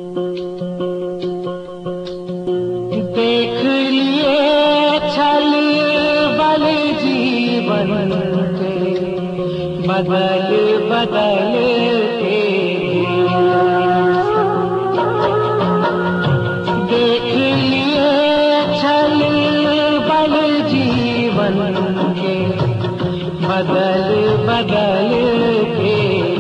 देख लिए छल बल जीवन के बदल बदल के, देख लिए छल बल जीवन के बदल बदल के,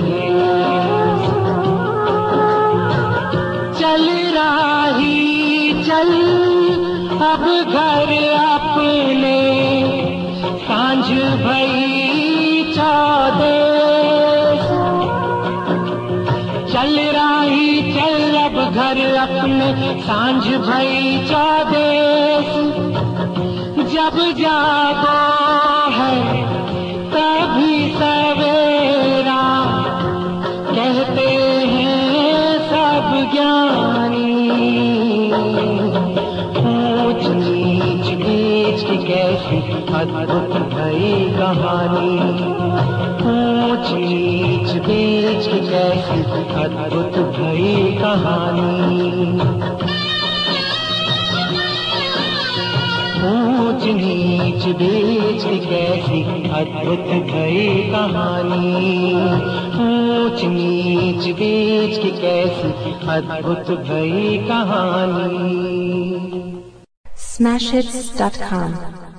चल राही चल अब घर अपने, सांझ भई चौदेस। चल राही चल अब घर अपने, सांझ भई चौदेस। जब जागो है तभी सवेरा, कहते हैं सब ज्ञानी। ऊंच नीच बीच की कैसी अद्भुत भई कहानी, ऊंच नीच बीच की कैसी अद्भुत भई कहानी। ऊंच नीच बीच की कैसी अद्भुत भई कहानी, ऊंच नीच बीच की कैसी अद्भुत भई कहानी। Smashhits.com